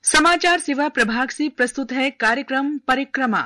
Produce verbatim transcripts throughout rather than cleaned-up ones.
समाचार सेवा प्रभाग से प्रस्तुत है कार्यक्रम परिक्रमा।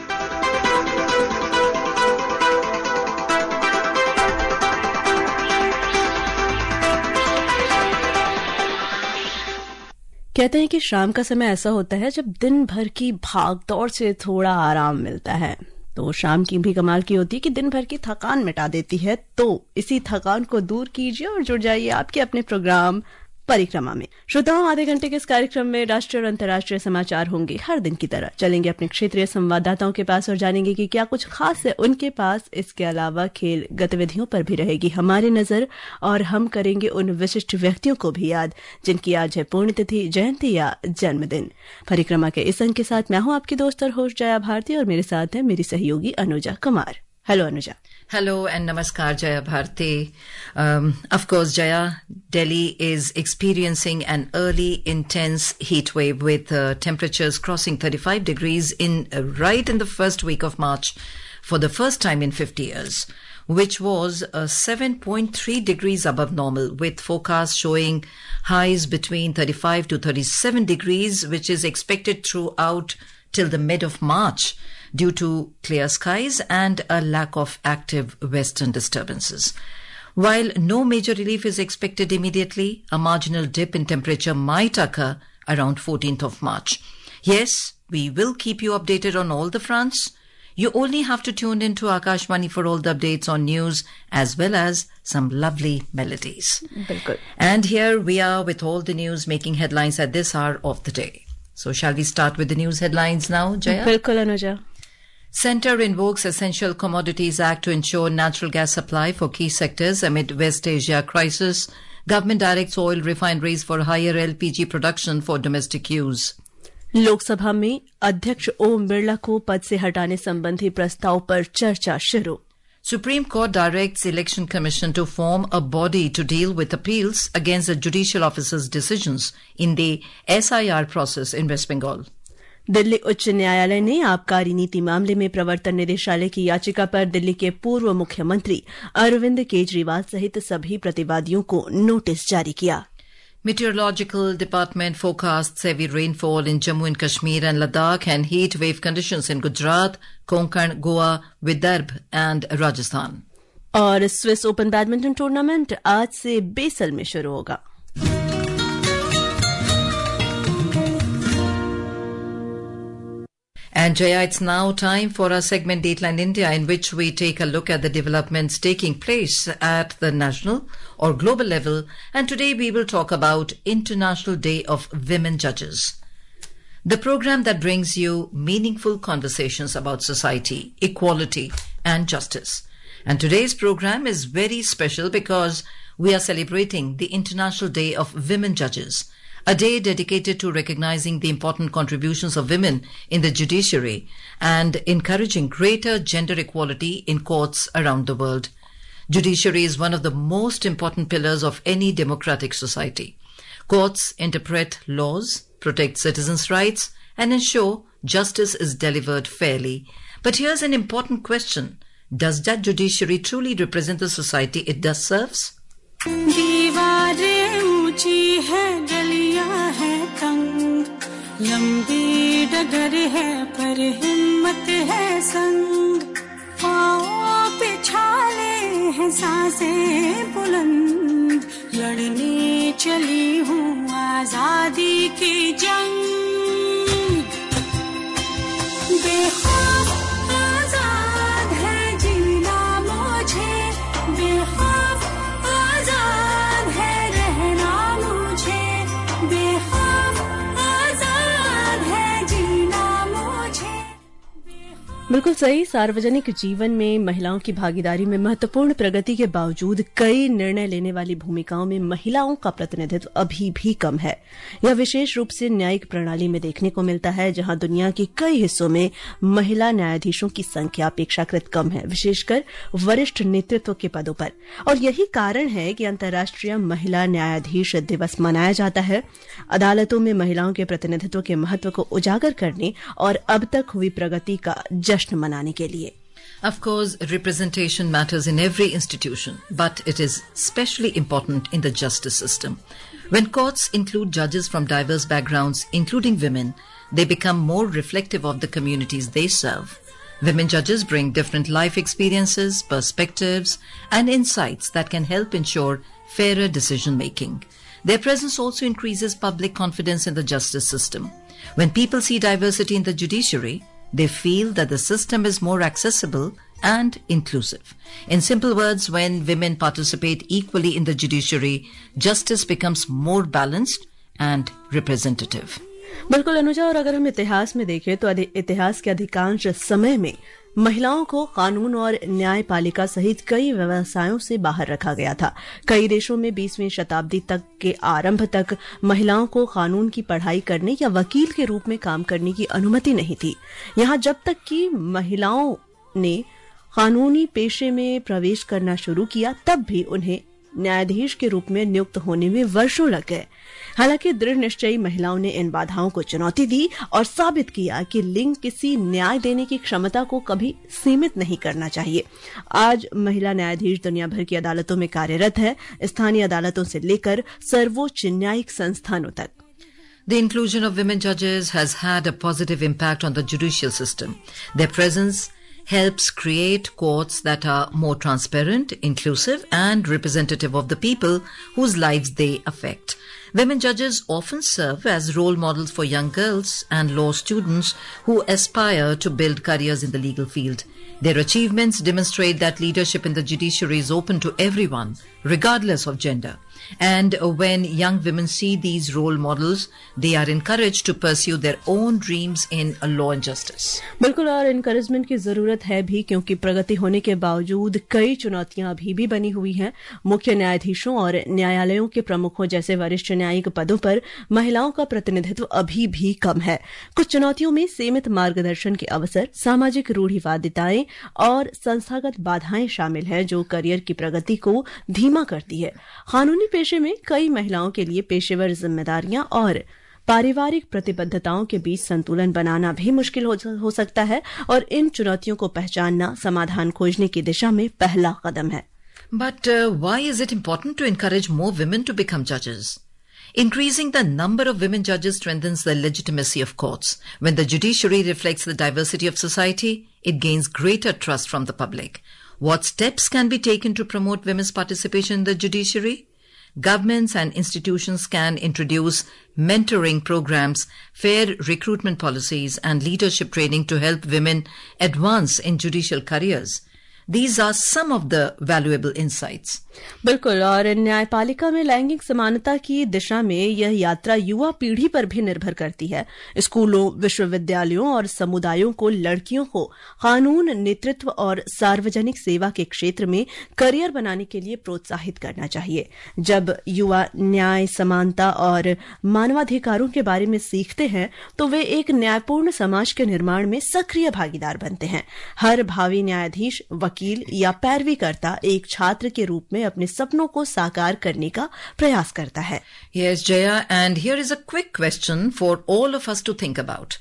कहते हैं कि शाम का समय ऐसा होता है जब दिन भर की भाग दौड़ से थोड़ा आराम मिलता है। तो शाम की भी कमाल की होती है कि दिन भर की थकान मिटा देती है। तो इसी थकान को दूर कीजिए और जुड़ जाइए आपके अपने प्रोग्राम परिक्रमा में। श्रोताओं, आधे घंटे के इस कार्यक्रम में राष्ट्रीय और अंतर्राष्ट्रीय समाचार होंगे। हर दिन की तरह चलेंगे अपने क्षेत्रीय संवाददाताओं के पास और जानेंगे कि क्या कुछ खास है उनके पास। इसके अलावा खेल गतिविधियों पर भी रहेगी हमारी नजर और हम करेंगे उन विशिष्ट व्यक्तियों को भी याद जिनकी आज है पुण्यतिथि, जयंती या जन्मदिन। परिक्रमा के इस अंक के साथ मैं हूं आपकी दोस्त और होस्ट जया भारती और मेरे साथ है मेरी सहयोगी Anuja Kumar. Hello Anuja. Hello and namaskar, Jaya Bharti. Um, of course, Jaya, Delhi is experiencing an early intense heat wave with uh, temperatures crossing thirty-five degrees in uh, right in the first week of March for the first time in fifty years, which was uh, seven point three degrees above normal, with forecasts showing highs between thirty-five to thirty-seven degrees, which is expected throughout till the mid of March, due to clear skies and a lack of active western disturbances. While no major relief is expected immediately, a marginal dip in temperature might occur around fourteenth of March. Yes, we will keep you updated on all the fronts. You only have to tune in to Akashvani for all the updates on news as well as some lovely melodies. Bilkul. And here we are with all the news making headlines at this hour of the day. So shall we start with the news headlines now, Jaya? Bilkul, Anuja. Centre invokes Essential Commodities Act to ensure natural gas supply for key sectors amid West Asia crisis. Government directs oil refineries for higher L P G production for domestic use. Lok Sabha में अध्यक्ष ओम बिरला को पद से हटाने संबंधी प्रस्ताव पर चर्चा शुरू। Supreme Court directs Election Commission to form a body to deal with appeals against the judicial officers' decisions in the S I R process in West Bengal. Delhi उच्च न्यायालय ने आबकारी नीति मामले में प्रवर्तन निदेशालय की याचिका पर दिल्ली के पूर्व मुख्यमंत्री अरविंद केजरीवाल सहित सभी प्रतिवादियों को नोटिस जारी किया। Meteorological Department forecasts heavy rainfall in Jammu and Kashmir and Ladakh and heat wave conditions in Gujarat, Konkan, Goa, Vidarbh and Rajasthan. और स्विस ओपन बैडमिंटन टूर्नामेंट आज से बेसल में शुरू होगा। And Jaya, it's now time for our segment Dateline India, in which we take a look at the developments taking place at the national or global level. And today we will talk about International Day of Women Judges, the program that brings you meaningful conversations about society, equality and justice. And today's program is very special because we are celebrating the International Day of Women Judges, a day dedicated to recognizing the important contributions of women in the judiciary and encouraging greater gender equality in courts around the world. Judiciary is one of the most important pillars of any democratic society. Courts interpret laws, protect citizens' rights, and ensure justice is delivered fairly. But here's an important question. Does that judiciary truly represent the society it does serves? दीवारें ऊंची है, गलियां है तंग, लंबी डगर है पर हिम्मत है संग, पाँव पे छाले हैं सांसें बुलंद, लड़ने चली हूँ आजादी की जंग, बेखौफ आजाद है जीना मुझे, बेखौफ आजाद है रहना मुझे, बेखौफ आजाद है जीना मुझे। बिल्कुल सही। सार्वजनिक जीवन में महिलाओं की भागीदारी में महत्वपूर्ण प्रगति के बावजूद कई निर्णय लेने वाली भूमिकाओं में महिलाओं का प्रतिनिधित्व अभी भी कम है। यह विशेष रूप से न्यायिक प्रणाली में देखने को मिलता है, जहां दुनिया के कई हिस्सों में महिला न्यायाधीशों की संख्या अपेक्षाकृत कम है, विशेषकर वरिष्ठ नेतृत्व के पदों पर। और यही कारण है कि अंतर्राष्ट्रीय महिला न्यायाधीश दिवस मनाया जाता है, अदालतों में महिलाओं के प्रतिनिधित्व के महत्व को उजागर करने और अब तक हुई प्रगति का जश्न मनाने के लिए। Of course, representation matters in every institution, but it is especially important in the justice system. When courts include judges from diverse backgrounds, including women, they become more reflective of the communities they serve. Women judges bring different life experiences, perspectives, and insights that can help ensure fairer decision making. Their presence also increases public confidence in the justice system. When people see diversity in the judiciary, they feel that the system is more accessible and inclusive. In simple words, when women participate equally in the judiciary, justice becomes more balanced and representative. बिल्कुल अनुजा, और अगर हम इतिहास में देखें तो इतिहास के अधिकांश समय में महिलाओं को कानून और न्यायपालिका सहित कई व्यवसायों से बाहर रखा गया था। कई देशों में बीसवीं शताब्दी तक के आरंभ तक महिलाओं को कानून की पढ़ाई करने या वकील के रूप में काम करने की अनुमति नहीं थी। यहाँ जब तक कि महिलाओं ने कानूनी पेशे में प्रवेश करना शुरू किया, तब भी उन्हें न्यायाधीश के रूप में नियुक्त होने में वर्षों लग गए। हालांकि दृढ़ निश्चयी महिलाओं ने इन बाधाओं को चुनौती दी और साबित किया कि लिंग किसी न्याय देने की क्षमता को कभी सीमित नहीं करना चाहिए। आज महिला न्यायाधीश दुनिया भर की अदालतों में कार्यरत है, स्थानीय अदालतों से लेकर सर्वोच्च न्यायिक संस्थानों तक। The inclusion of women judges has had a positive impact on the judicial system. Their presence helps create courts that are more transparent, inclusive, and representative of the people whose lives they affect. Women judges often serve as role models for young girls and law students who aspire to build careers in the legal field. Their achievements demonstrate that leadership in the judiciary is open to everyone, regardless of gender. And when young women see these role models, they are encouraged to pursue their own dreams in law and justice. बिल्कुल, और encouragement की जरूरत है भी, क्योंकि प्रगति होने के बावजूद कई चुनौतियां अभी भी बनी हुई हैं। मुख्य न्यायाधीशों और न्यायालयों के प्रमुखों जैसे वरिष्ठ न्यायिक पदों पर महिलाओं का प्रतिनिधित्व अभी भी कम है। कुछ चुनौतियों में सीमित मार्गदर्शन के अवसर, सामाजिक रूढ़िवादिताएं और संस्थागत बाधाएं शामिल हैं, जो करियर की प्रगति को धीमा करती है। कानूनी पेशे में कई महिलाओं के लिए पेशेवर जिम्मेदारियां और पारिवारिक प्रतिबद्धताओं के बीच संतुलन बनाना भी मुश्किल हो, हो सकता है, और इन चुनौतियों को पहचानना समाधान खोजने की दिशा में पहला कदम है। But uh, why is it important to encourage more women to become judges? Increasing the number of women judges strengthens the legitimacy of courts. When the judiciary reflects the diversity of society, it gains greater trust from the public. What steps can be taken to promote women's participation in the judiciary? Governments and institutions can introduce mentoring programs, fair recruitment policies, and leadership training to help women advance in judicial careers. These are some of the valuable insights. बिल्कुल, और न्यायपालिका में लैंगिक समानता की दिशा में यह यात्रा युवा पीढ़ी पर भी निर्भर करती है। स्कूलों, विश्वविद्यालयों और समुदायों को लड़कियों को कानून, नेतृत्व और सार्वजनिक सेवा के क्षेत्र में करियर बनाने के लिए प्रोत्साहित करना चाहिए। जब युवा न्याय, समानता और मानवाधिकारों के बारे में सीखते हैं, तो वे एक न्यायपूर्ण समाज के निर्माण में सक्रिय भागीदार बनते हैं। हर भावी न्यायाधीश, वकील या पैरवीकर्ता एक छात्र के रूप में अपने सपनों को साकार करने का प्रयास करता है। Yes, Jaya, and here is a quick question for all of us to think about.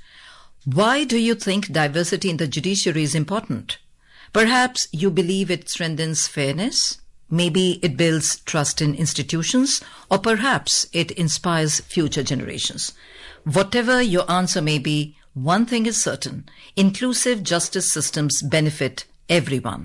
Why do you think diversity in the judiciary is important? Perhaps you believe it strengthens fairness, maybe it builds trust in institutions, or perhaps it inspires future generations. Whatever your answer may be, one thing is certain: inclusive justice systems benefit everyone.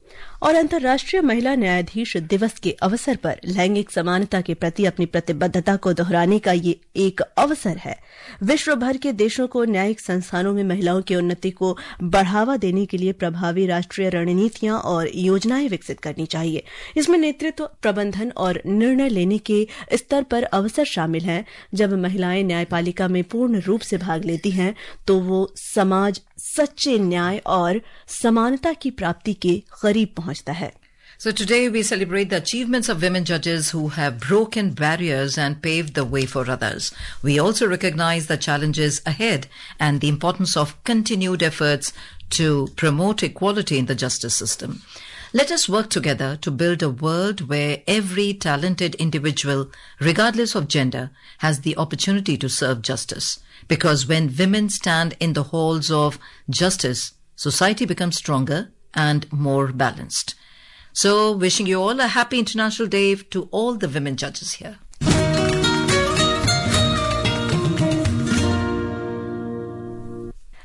और अंतर्राष्ट्रीय महिला न्यायाधीश दिवस के अवसर पर लैंगिक समानता के प्रति अपनी प्रतिबद्धता को दोहराने का ये एक अवसर है। विश्व भर के देशों को न्यायिक संस्थानों में महिलाओं की उन्नति को बढ़ावा देने के लिए प्रभावी राष्ट्रीय रणनीतियां और योजनाएं विकसित करनी चाहिए। इसमें नेतृत्व, प्रबंधन और निर्णय लेने के स्तर पर अवसर शामिल हैं। जब महिलाएं न्यायपालिका में पूर्ण रूप से भाग लेती हैं, तो वो समाज सच्चे न्याय और समानता की प्राप्ति के करीब पहुंचता है। So today we celebrate the achievements of women judges who have broken barriers and paved the way for others. We also recognize the challenges ahead and the importance of continued efforts to promote equality in the justice system. Let us work together to build a world where every talented individual, regardless of gender, has the opportunity to serve justice. Because when women stand in the halls of justice, society becomes stronger and more balanced. So, wishing you all a happy International Day to all the women judges here.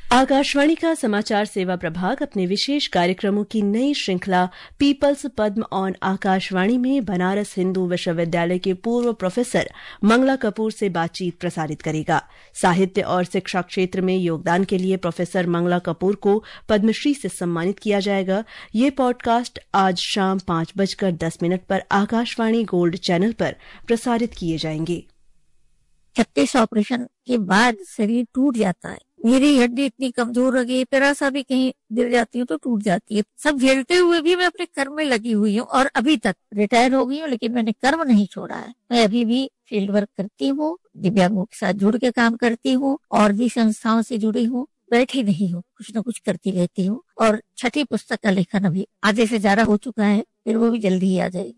Akashvani का समाचार सेवा प्रभाग अपने विशेष कार्यक्रमों की नई श्रृंखला peoples Padma on Akashvani में बनारस हिंदू विश्वविद्यालय के पूर्व प्रोफेसर मंगला कपूर से बातचीत प्रसारित करेगा। साहित्य और शिक्षा क्षेत्र में योगदान के लिए प्रोफेसर मंगला कपूर को पद्मश्री से सम्मानित किया जाएगा। ये पॉडकास्ट आज शाम पांच बजकर दस मिनट पर आकाशवाणी गोल्ड चैनल पर प्रसारित किए जाएंगे। छत्तीस ऑपरेशन के बाद शरीर टूट जाता है। मेरी हड्डी इतनी कमजोर हो गई, जरा सा भी कहीं गिर जाती हूँ तो टूट जाती है। सब झेलते हुए भी मैं अपने कर्म में लगी हुई हूँ और अभी तक रिटायर हो गई हूँ, लेकिन मैंने कर्म नहीं छोड़ा है। मैं अभी भी फील्ड वर्क करती हूँ, दिव्यांगों के साथ जुड़ के काम करती हूँ और भी संस्थाओं से जुड़ी हूँ। बैठी नहीं हूँ, कुछ न कुछ करती रहती हूँ। और छठी पुस्तक का लेखन अभी आधे से ज्यादा हो चुका है, फिर वो भी जल्दी ही आ जाएगी।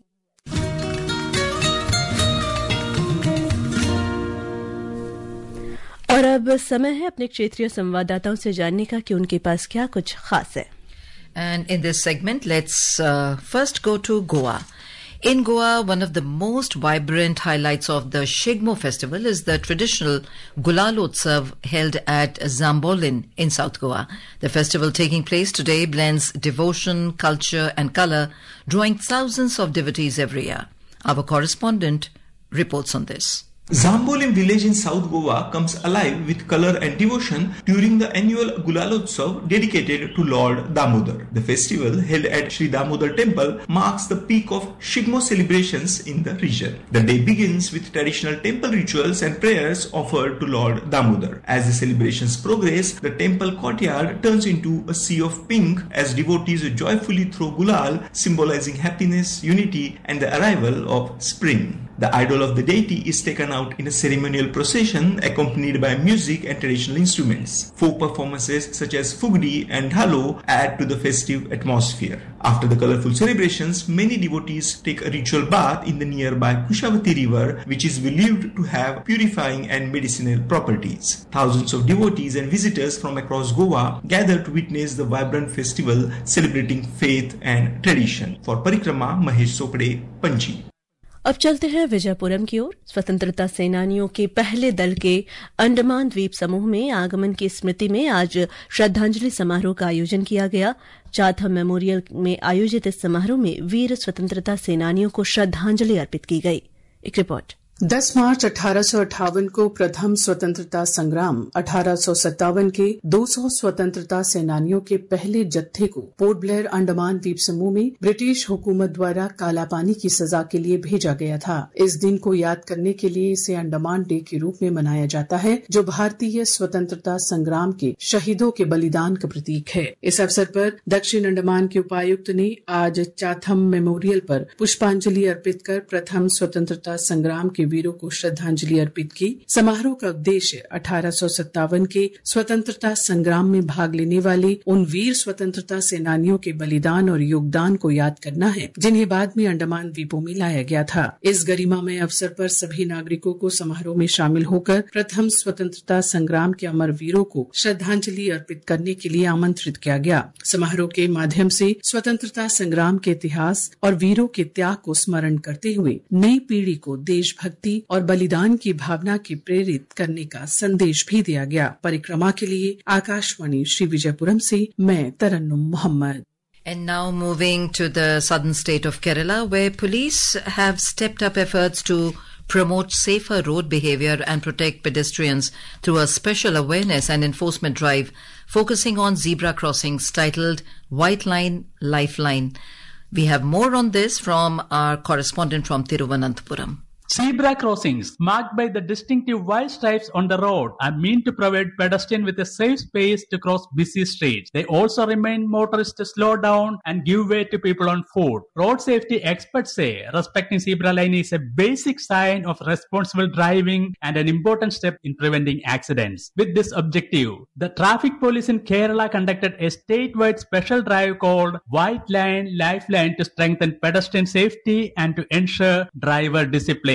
और अब समय है अपने क्षेत्रीय संवाददाताओं से जानने का कि उनके पास क्या कुछ खास है। And in this segment, let's uh, first go to Goa. In Goa, one of the most vibrant highlights of the Shigmo festival is the traditional Gulalotsav held at Zambolin in South Goa. The festival taking place today blends devotion, culture and color, drawing thousands of devotees every year. Our correspondent reports on this. Zambolin village in South Goa comes alive with color and devotion during the annual Gulalotsav dedicated to Lord Damodar. The festival held at Sri Damodar temple marks the peak of Shigmo celebrations in the region. The day begins with traditional temple rituals and prayers offered to Lord Damodar. As the celebrations progress, the temple courtyard turns into a sea of pink as devotees joyfully throw gulal, symbolizing happiness, unity and the arrival of spring. The idol of the deity is taken out in a ceremonial procession accompanied by music and traditional instruments. Folk performances such as Fugdi and Dhalo add to the festive atmosphere. After the colorful celebrations, many devotees take a ritual bath in the nearby Kushavati river, which is believed to have purifying and medicinal properties. Thousands of devotees and visitors from across Goa gather to witness the vibrant festival celebrating faith and tradition. For Parikrama, Mahesh Sopade, Panji. अब चलते हैं विजयपुरम की ओर। स्वतंत्रता सेनानियों के पहले दल के अंडमान द्वीप समूह में आगमन की स्मृति में आज श्रद्धांजलि समारोह का आयोजन किया गया। चाथम मेमोरियल में आयोजित इस समारोह में वीर स्वतंत्रता सेनानियों को श्रद्धांजलि अर्पित की गई। एक रिपोर्ट। दस मार्च अठारह सौ अट्ठावन को प्रथम स्वतंत्रता संग्राम, अठारह सौ सत्तावन के दो सौ स्वतंत्रता सेनानियों के पहले जत्थे को पोर्ट ब्लेयर अंडमान द्वीप समूह में ब्रिटिश हुकूमत द्वारा काला पानी की सजा के लिए भेजा गया था। इस दिन को याद करने के लिए इसे अंडमान डे के रूप में मनाया जाता है, जो भारतीय स्वतंत्रता संग्राम के शहीदों के बलिदान का प्रतीक है। इस अवसर पर दक्षिण अंडमान के उपायुक्त ने आज चाथम मेमोरियल पर पुष्पांजलि अर्पित कर प्रथम स्वतंत्रता संग्राम के वीरों को श्रद्धांजलि अर्पित की। समारोह का उद्देश्य अठारह सौ सत्तावन के स्वतंत्रता संग्राम में भाग लेने वाले उन वीर स्वतंत्रता सेनानियों के बलिदान और योगदान को याद करना है, जिन्हें बाद में अंडमान द्वीपों में लाया गया था। इस गरिमामय अवसर पर सभी नागरिकों को समारोह में शामिल होकर प्रथम स्वतंत्रता संग्राम के अमर वीरों को श्रद्धांजलि अर्पित करने के लिए आमंत्रित किया गया। समारोह के माध्यम से स्वतंत्रता संग्राम के इतिहास और वीरों के त्याग को स्मरण करते हुए नई पीढ़ी को देशभक्ति और बलिदान की भावना की प्रेरित करने का संदेश भी दिया गया। परिक्रमा के लिए आकाशवाणी श्री विजयपुरम से मैं तरन्नुम Mohammad. And now moving to the southern state of Kerala, where police have stepped up efforts to promote safer road behavior and protect pedestrians through a special awareness and enforcement drive focusing on zebra crossings titled White Line Lifeline. We have more on this from our correspondent from Thiruvananthapuram. Zebra crossings, marked by the distinctive white stripes on the road, are meant to provide pedestrians with a safe space to cross busy streets. They also remind motorists to slow down and give way to people on foot. Road safety experts say respecting zebra line is a basic sign of responsible driving and an important step in preventing accidents. With this objective, the traffic police in Kerala conducted a statewide special drive called White Line Lifeline to strengthen pedestrian safety and to ensure driver discipline.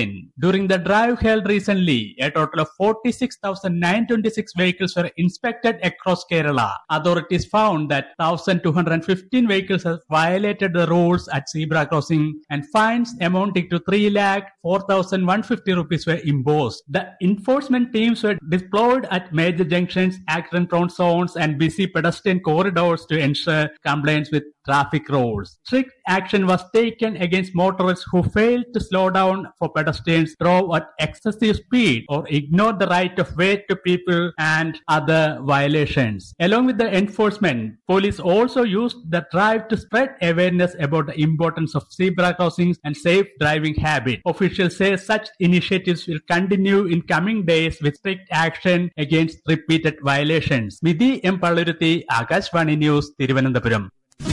Within. During the drive held recently, a total of forty-six thousand nine hundred twenty-six vehicles were inspected across Kerala. Authorities found that one thousand two hundred fifteen vehicles have violated the rules at zebra crossing, and fines amounting to three lakh four thousand one hundred fifty rupees were imposed. The enforcement teams were deployed at major junctions, accident-prone zones, and busy pedestrian corridors to ensure compliance with traffic rules. Strict action was taken against motorists who failed to slow down for pedestrians, drove at excessive speed, or ignored the right of way to people, and other violations. Along with the enforcement, police also used the drive to spread awareness about the importance of zebra crossings and safe driving habit. Officials say such initiatives will continue in coming days with strict action against repeated violations. Vidhi M. Palluruthi, Akashvani News, Thiruvananthapuram.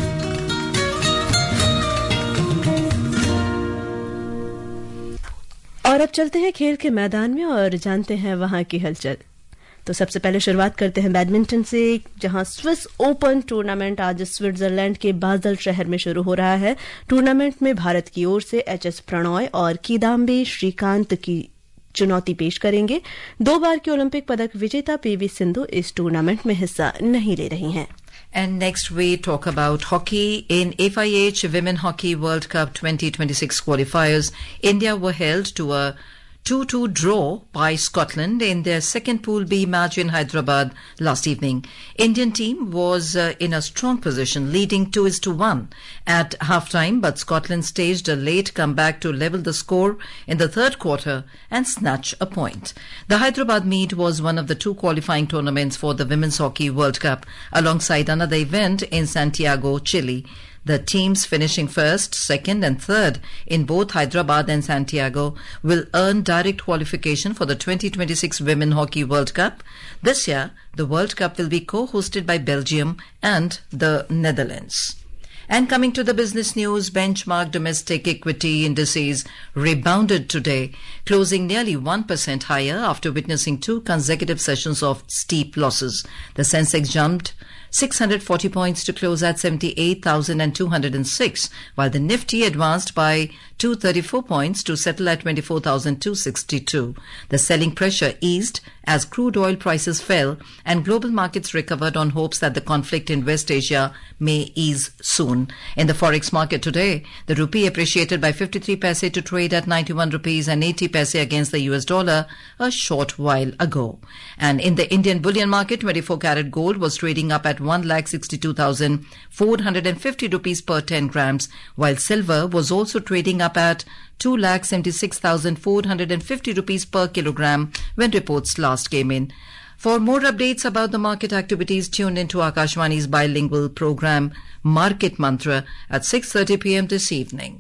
और अब चलते हैं खेल के मैदान में और जानते हैं वहां की हलचल। तो सबसे पहले शुरुआत करते हैं बैडमिंटन से, जहां स्विस ओपन टूर्नामेंट आज स्विट्जरलैंड के बाजल शहर में शुरू हो रहा है। टूर्नामेंट में भारत की ओर से एच एस प्रणॉय और किदाम्बी श्रीकांत की चुनौती पेश करेंगे। दो बार की ओलंपिक पदक विजेता पीवी सिंधु इस टूर्नामेंट में हिस्सा नहीं ले रही हैं। And next we talk about hockey. In F I H Women Hockey World Cup twenty twenty-six qualifiers, India were held to a two two draw by Scotland in their second Pool B match in Hyderabad last evening. Indian team was uh, in a strong position, leading two is to one at halftime, but Scotland staged a late comeback to level the score in the third quarter and snatch a point. The Hyderabad meet was one of the two qualifying tournaments for the Women's Hockey World Cup, alongside another event in Santiago, Chile. The teams finishing first, second and third in both Hyderabad and Santiago will earn direct qualification for the twenty twenty-six Women Hockey World Cup. This year, the World Cup will be co-hosted by Belgium and the Netherlands. And coming to the business news, benchmark domestic equity indices rebounded today, closing nearly one percent higher after witnessing two consecutive sessions of steep losses. The Sensex jumped six hundred forty points to close at seventy-eight thousand two hundred six, while the Nifty advanced by two hundred thirty-four points to settle at twenty-four thousand two hundred sixty-two. The selling pressure eased as crude oil prices fell and global markets recovered on hopes that the conflict in West Asia may ease soon. In the forex market today, the rupee appreciated by fifty-three paise to trade at ninety-one rupees and eighty paise against the U S dollar a short while ago. And in the Indian bullion market, twenty-four carat gold was trading up at one lakh sixty-two thousand four hundred fifty rupees per ten grams, while silver was also trading up at two lakh seventy-six thousand four hundred fifty rupees per kilogram when reports last came in. For more updates about the market activities, tune into Akashvani's bilingual program Market Mantra at six thirty p.m. this evening.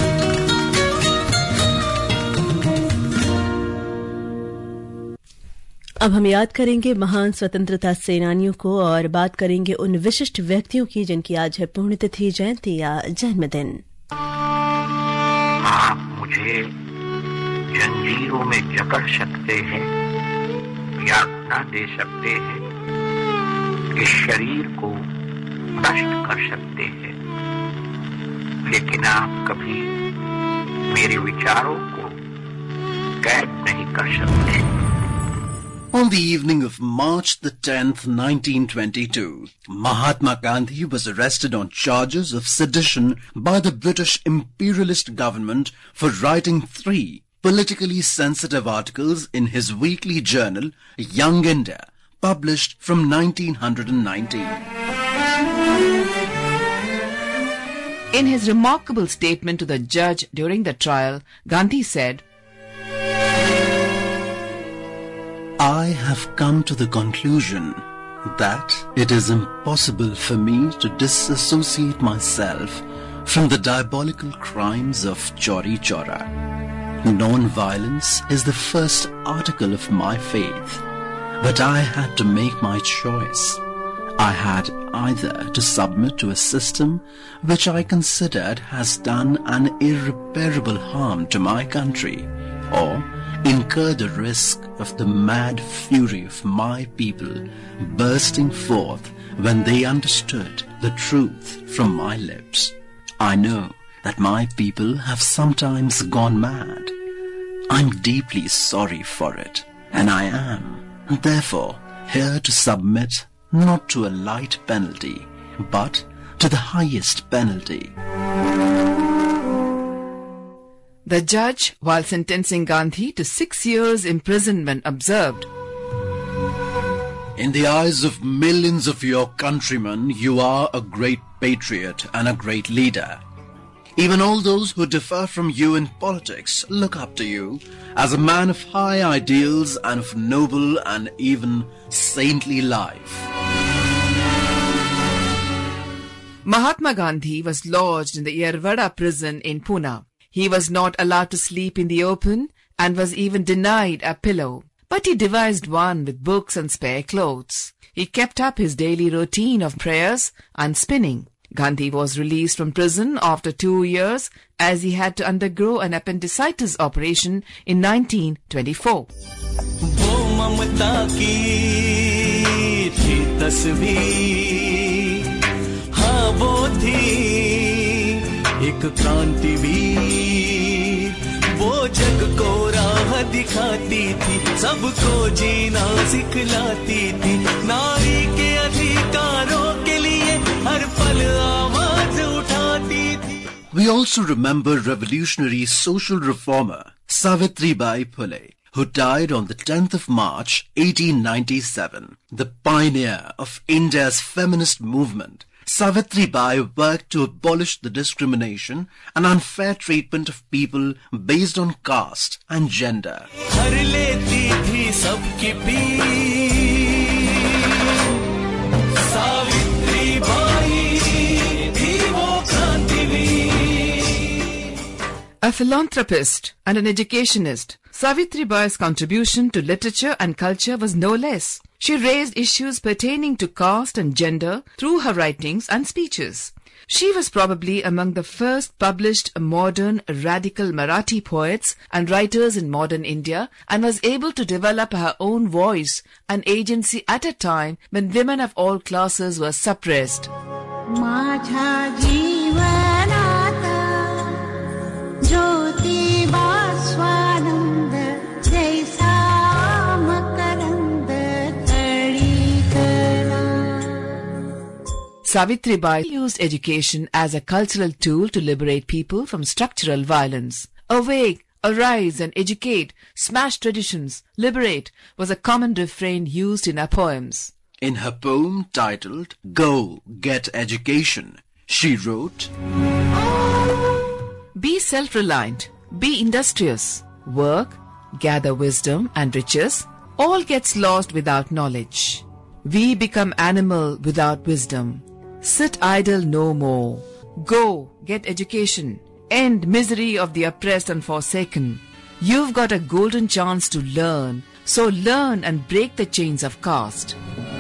अब हम याद करेंगे महान स्वतंत्रता सेनानियों को और बात करेंगे उन विशिष्ट व्यक्तियों की जिनकी आज है पुण्यतिथि, जयंती या जन्मदिन। आप मुझे जंजीरों में जकड़ सकते हैं या न दे सकते हैं, इस शरीर को नष्ट कर सकते हैं, लेकिन आप कभी मेरे विचारों को कैद नहीं कर सकते। On the evening of March the tenth, nineteen twenty-two, Mahatma Gandhi was arrested on charges of sedition by the British imperialist government for writing three politically sensitive articles in his weekly journal, Young India, published from nineteen nineteen. In his remarkable statement to the judge during the trial, Gandhi said, I have come to the conclusion that it is impossible for me to disassociate myself from the diabolical crimes of Chauri Chaura. Non-violence is the first article of my faith, but I had to make my choice. I had either to submit to a system which I considered has done an irreparable harm to my country, or incur the risk of the mad fury of my people bursting forth when they understood the truth from my lips. I know that my people have sometimes gone mad. I'm deeply sorry for it, and I am, therefore, here to submit not to a light penalty, but to the highest penalty. The judge, while sentencing Gandhi to six years imprisonment, observed, "In the eyes of millions of your countrymen, you are a great patriot and a great leader. Even all those who differ from you in politics look up to you as a man of high ideals and of noble and even saintly life." Mahatma Gandhi was lodged in the Yerwada prison in Pune. He was not allowed to sleep in the open and was even denied a pillow. But he devised one with books and spare clothes. He kept up his daily routine of prayers and spinning. Gandhi was released from prison after two years as he had to undergo an appendicitis operation in nineteen twenty-four. एक क्रांतिवीर वो जग को राह दिखाती थी, सबको जीना सिखलाती थी, नारी के अधिकारों के लिए हर पल आवाज उठाती थी. We also remember revolutionary social reformer Savitribai Phule, who died on the tenth of March eighteen ninety-seven, the pioneer of India's feminist movement. Savitribai worked to abolish the discrimination and unfair treatment of people based on caste and gender. A philanthropist and an educationist, Savitribai's contribution to literature and culture was no less. She raised issues pertaining to caste and gender through her writings and speeches. She was probably among the first published modern radical Marathi poets and writers in modern India, and was able to develop her own voice and agency at a time when women of all classes were suppressed. Savitribai used education as a cultural tool to liberate people from structural violence. Awake, arise and educate, smash traditions, liberate was a common refrain used in her poems. In her poem titled Go Get Education, she wrote, "Be self-reliant, be industrious, work, gather wisdom and riches. All gets lost without knowledge. We become animal without wisdom. Sit idle no more. Go, get education. End misery of the oppressed and forsaken. You've got a golden chance to learn, so learn and break the chains of caste."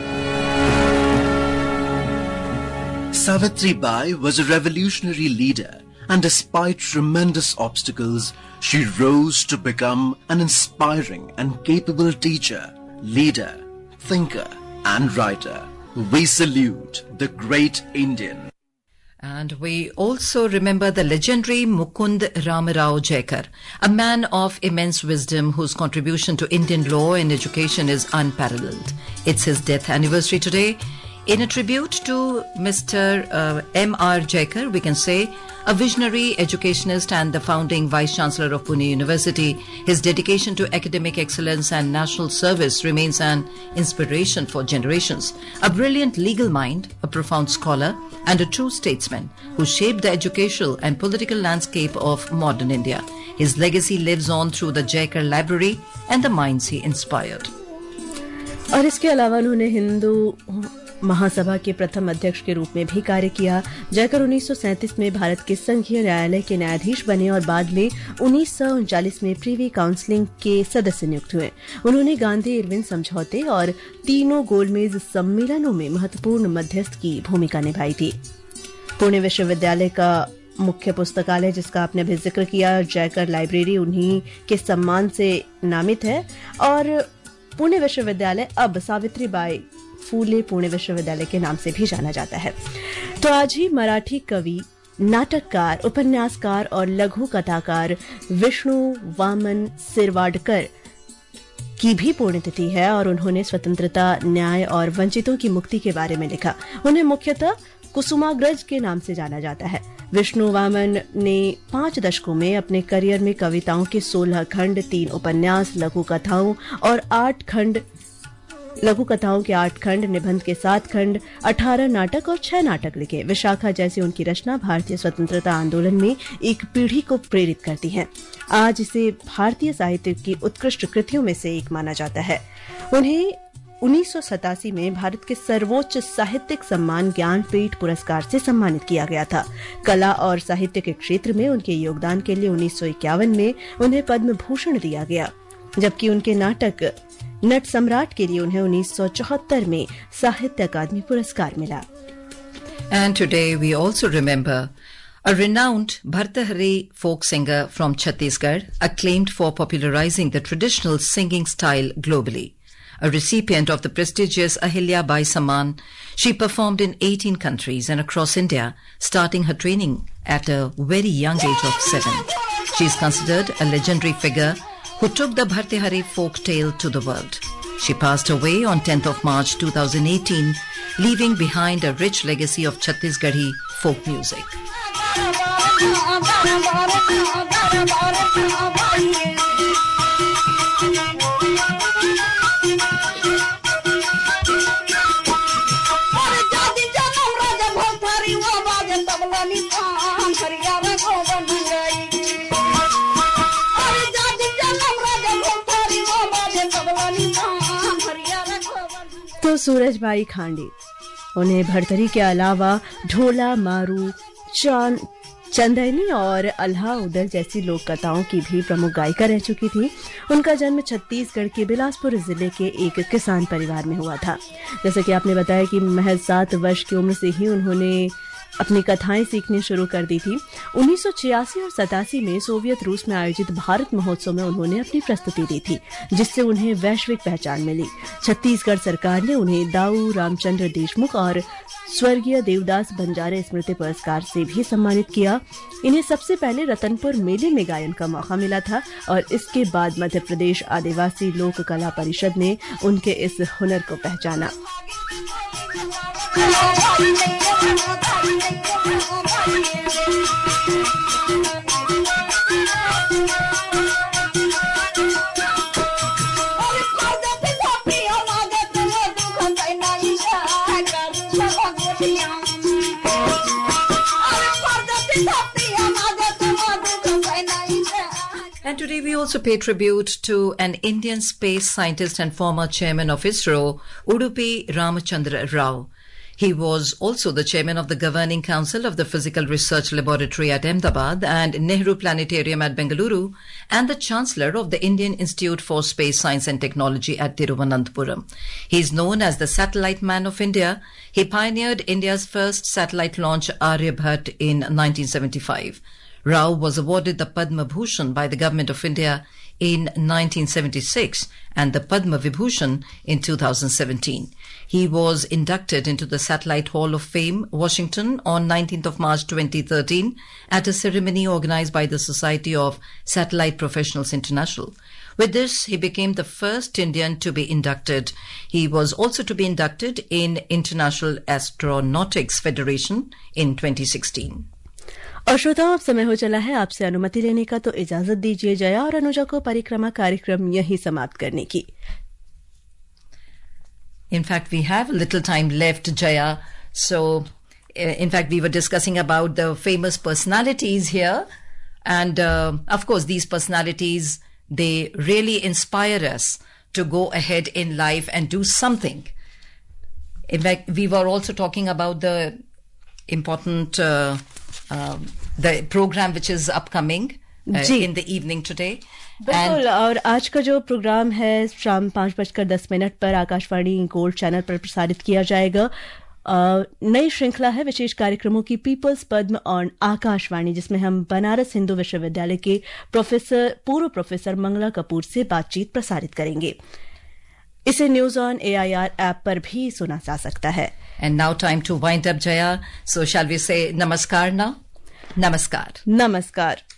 Savitribai was a revolutionary leader, and despite tremendous obstacles, she rose to become an inspiring and capable teacher, leader, thinker, and writer. We salute the great Indian. And we also remember the legendary Mukund Ramarao Jaikar, a man of immense wisdom whose contribution to Indian law and education is unparalleled. It's his death anniversary today. In a tribute to Mister Uh, M R Jaikar, we can say, a visionary educationist and the founding Vice-Chancellor of Pune University, his dedication to academic excellence and national service remains an inspiration for generations. A brilliant legal mind, a profound scholar, and a true statesman who shaped the educational and political landscape of modern India. His legacy lives on through the Jaikar Library and the minds he inspired. और इसके अलावा उन्होंने हिंदू महासभा के प्रथम अध्यक्ष के रूप में भी कार्य किया। जाकर उन्नीस सौ सैंतीस में भारत के संघीय न्यायालय के न्यायाधीश बने और बाद में उन्नीस सौ उनचालीस में प्रीवी काउंसिल के सदस्य नियुक्त हुए। उन्होंने गांधी इरविन समझौते और तीनों गोलमेज सम्मेलनों में महत्वपूर्ण मध्यस्थ की भूमिका निभाई थी। पुणे विश्वविद्यालय का मुख्य पुस्तकालय, जिसका आपने अभी जिक्र किया, जाकर लाइब्रेरी, उन्हीं के सम्मान से नामित है और पुणे विश्वविद्यालय अब सावित्रीबाई फूले पुणे विश्वविद्यालय के नाम से भी जाना जाता है। तो आज ही मराठी कवि नाटककार, उपन्यासकार और लघु कथाकार विष्णु वामन सिरवाडकर की भी पुण्यतिथि है और उन्होंने स्वतंत्रता, न्याय और वंचितों की मुक्ति के बारे में लिखा। उन्हें मुख्यतः कुसुमाग्रज के नाम से जाना जाता है। विष्णु वामन ने पांच दशकों में अपने करियर में कविताओं के सोलह खंड, तीन उपन्यास, लघु कथाओं और आठ खंड लघु कथाओं के आठ खंड, निबंध के सात खंड, अठारह नाटक और छह नाटक लिखे। विशाखा जैसी उनकी रचना भारतीय स्वतंत्रता आंदोलन में एक पीढ़ी को प्रेरित करती है। आज इसे भारतीय साहित्य की उत्कृष्ट कृतियों में से एक माना जाता है। उन्हें उन्नीस सौ सतासी में भारत के सर्वोच्च साहित्यिक सम्मान ज्ञानपीठ पुरस्कार से सम्मानित किया गया था। कला और साहित्य के क्षेत्र में उनके योगदान के लिए उन्नीस सौ इक्यावन में उन्हें पद्म भूषण दिया गया, जबकि उनके नाटक नट सम्राट के लिए उन्हें उन्नीस सौ चौहत्तर में साहित्य अकादमी पुरस्कार मिला। And today we also remember a renowned Bhartahari folk singer from Chhattisgarh, acclaimed for popularizing the traditional singing style globally. A recipient of the prestigious Ahilya Bai Samman, she performed in eighteen countries and across India, starting her training at a very young age of seven. She is considered a legendary figure who took the Bhartahari folk tale to the world. She passed away on tenth of March two thousand eighteen, leaving behind a rich legacy of Chhattisgarhi folk music. तो सूरजबाई खांडे, उन्हें भरतरी के अलावा ढोला, मारू, चांद चंदैनी और अल्हा उदल जैसी लोक कथाओं की भी प्रमुख गायिका रह चुकी थी। उनका जन्म छत्तीसगढ़ के बिलासपुर जिले के एक किसान परिवार में हुआ था। जैसे कि आपने बताया कि महज सात वर्ष की उम्र से ही उन्होंने अपनी कथाएं सीखनी शुरू कर दी थी। उन्नीस सौ छियासी और सतासी में सोवियत रूस में आयोजित भारत महोत्सव में उन्होंने अपनी प्रस्तुति दी थी, जिससे उन्हें वैश्विक पहचान मिली। छत्तीसगढ़ सरकार ने उन्हें दाऊ रामचंद्र देशमुख और स्वर्गीय देवदास बंजारे स्मृति पुरस्कार से भी सम्मानित किया। इन्हें सबसे पहले रतनपुर मेले में गायन का मौका मिला था और इसके बाद मध्य प्रदेश आदिवासी लोक कला परिषद ने उनके इस हुनर को पहचाना। And today we also pay tribute to an Indian space scientist and former chairman of ISRO, Udupi Ramachandra Rao. He was also the chairman of the Governing Council of the Physical Research Laboratory at Ahmedabad and Nehru Planetarium at Bengaluru, and the Chancellor of the Indian Institute for Space Science and Technology at Thiruvananthapuram. He is known as the Satellite Man of India. He pioneered India's first satellite launch, Aryabhat, in nineteen seventy-five. Rao was awarded the Padma Bhushan by the Government of India in nineteen seventy-six and the Padma Vibhushan in two thousand seventeen. He was inducted into the Satellite Hall of Fame, Washington, on nineteenth of March twenty thirteen at a ceremony organized by the Society of Satellite Professionals International. With this, he became the first Indian to be inducted. He was also to be inducted in International Astronautics Federation in twenty sixteen. और श्रोताओं, अब समय हो चला है आपसे अनुमति लेने का, तो इजाजत दीजिए जया और अनुजा को परिक्रमा कार्यक्रम यहीं समाप्त करने की। In fact, we have a little time left, Jaya. So, in fact, we were discussing about the famous personalities here. And, uh, of course, these personalities, they really inspire us to go ahead in life and do something. In fact, we were also talking about the important, uh, uh, the program which is upcoming uh, in the evening today. बिल्कुल, और आज का जो programme है शाम पांच बजकर दस मिनट पर आकाशवाणी गोल्ड चैनल पर प्रसारित किया जाएगा। नई श्रृंखला है विशेष कार्यक्रमों की, पीपल्स पद्म ऑन आकाशवाणी, जिसमें हम बनारस हिंदू विश्वविद्यालय के प्रोफेसर पूर्व प्रोफेसर मंगला कपूर से बातचीत प्रसारित करेंगे। इसे news on A I R app पर भी सुना जा सकता है। And now time to wind up, Jaya. So shall we say namaskar now? नमस्कार। नमस्कार।